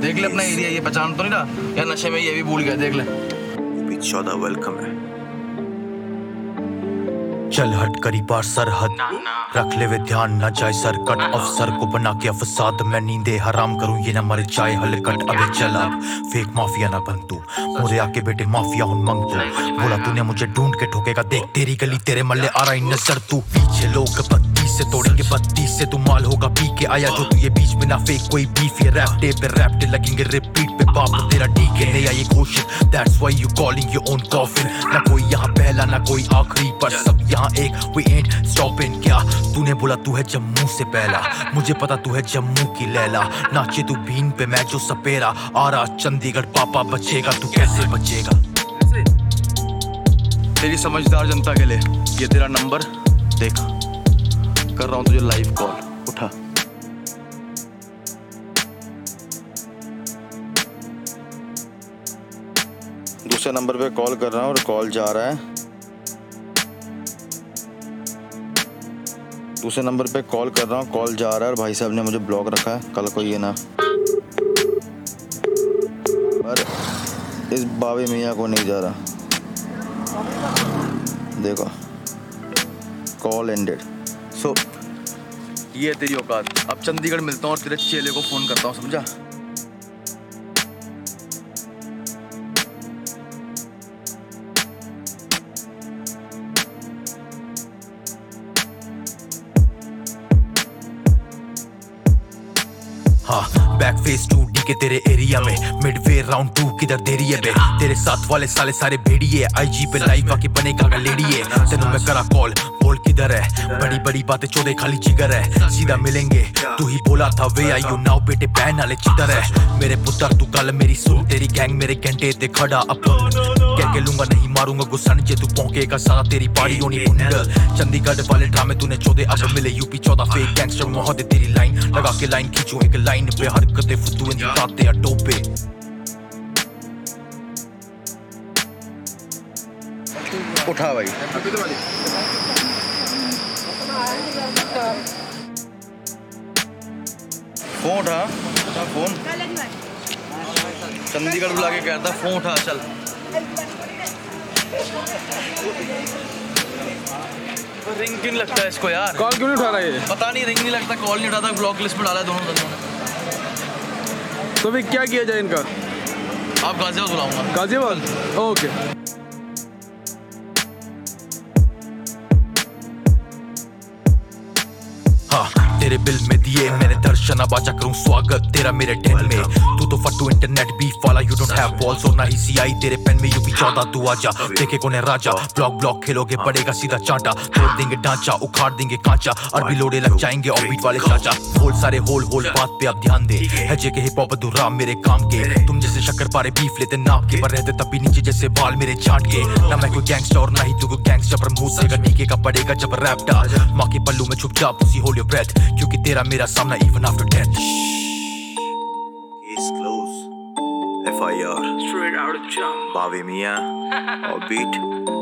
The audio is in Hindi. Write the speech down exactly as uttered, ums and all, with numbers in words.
देख ले अपना एरिया, ये पहचान तो नहीं रहा या नशे में ये भी भूल गया, देख ले। यूपी चौदह वेलकम है। चल हट करी बार सरहद, रख ले वे ध्यान ना जाए सरकट। अफसर को बना के अफसाद मैं नींदे हराम करूं, ये ना मर जाए हलकट। अबे चल अब फेक माफिया ना बन तू, मोरे आके बेटे माफिया हूं मंग तू। बोला तूने मुझे ढूंढ के ठोकेगा, देख तेरी गली तेरे मल्ले आ रही नजर। तू पीछे लोग बत्तीस से तोड़ेंगे, बत्तीस से तू माल होगा पी के आया जो तू ये बीच में ना फेक कोई बीफ। ये रैप डे पे रैप डे लगेंगे रिपीट पे, बाप तेरा डीके नहीं आई घोषित। That's why you calling your own coffin. ना कोई यहाँ पहला ना कोई आखिरी, पर सब यहाँ एक, we ain't stopping। क्या तूने बोला तू है जम्मू से पहला, मुझे पता तू है जम्मू की लैला। नाचे तू बीन पे मैं जो सपेरा, आ रहा चंडीगढ़ पापा बचेगा, तू कैसे बचेगा। तेरी समझदार जनता के लिए ये तेरा नंबर देख, कर रहा हूं तुझे लाइव कॉल, उठा। दूसरे नंबर पे कॉल कर रहा हूं और कॉल जा रहा है। दूसरे नंबर पे कॉल कर रहा हूँ, कॉल जा रहा है और भाई साहब ने मुझे ब्लॉक रखा है। कल को ये ना पर इस बाबे मियाँ को नहीं जा रहा। देखो कॉल एंडेड। सो ये तेरी औकात। अब चंडीगढ़ मिलता हूँ और तेरे चेले को फोन करता हूँ, समझा। हाँ बैक फेस टू डी के तेरे एरिया में, मिड वे राउंड टू किधर देरी है बे। तेरे साथ वाले साले सारे भेड़िए, आईजी पे लाइव आके बनेगा लेडीए। तेनू मैं करा कॉल, बोल किधर है, बड़ी बड़ी बातें चौदह खाली जिगर है। सीधा मिलेंगे तू ही बोला था वे आई यू नाउ बेटे बहन वाले चितर है। मेरे पुत्र तू कल मेरी सुन, तेरी गैंग मेरे घंटे ते खड़ा अपन कह के लूंगा, नहीं मारूंगा गुस्सन जे तू पौंकेगा सारा तेरी बाड़ी होनी बुंड। चंडीगढ़ वाले ड्रामे तूने चौदह अब मिले, यूपी चौदह फेक गैंगस्टर मोहदे तेरी लाइन लगा के लाइन खींचूं एक लाइन पे, हरकतें फुद्दू इंदिकाते अड्डों पे। उठा भाई, फोन उठा, फोन चंडीगढ़ बुला के कहता फोन उठा चल। रिंग क्यों नहीं लगता है इसको यार? कॉल क्यों नहीं उठा रहा है? पता नहीं, रिंग नहीं लगता, कॉल नहीं उठाता, ब्लॉक लिस्ट में डाला है दोनों बंदों ने। तो फिर क्या किया जाए इनका? आप गाजियाबाद बुलाऊंगा। गाजियाबाद ओके। तेरे बिल में दिए मैंने दर्शन, अब आजा करूं स्वागत तेरा मेरे टेन में। तू तो फट्टू इंटरनेट बीफ वाला, यू डोंट हैव बॉल्स और ना ही सीआई तेरे पेन में। यूपी चौदह तू आजा, देखे कौन है राजा, ब्लॉक ब्लॉक खेलोगे पड़ेगा सीधा चांटा। तोड़ देंगे ढांचा, उखाड़ देंगे कांचा, अरबी लोड़े लग जाएंगे और बीट वाले चाचा। होल सारे होल होल बात पे अब ध्यान दे, है जे के हिप हॉप अधूरा मेरे काम के। तुम जैसे शक्कर पारे बीफ लेते नाप के, पर रहते तब भी नीचे जैसे बाल मेरे चाट के। ना मैं कोई गैंगस्टर और ना ही तू कोई गैंगस्टर, पर मुंह से टीके का पड़ेगा जब रैप डाल। माँ के पल्लू में छुप जा पुसी, होल्ड योर ब्रेथ, क्योंकि तेरा मेरा सामना even after death। Case closed, F I R straight out of jail, बाबे मियाँ और बीट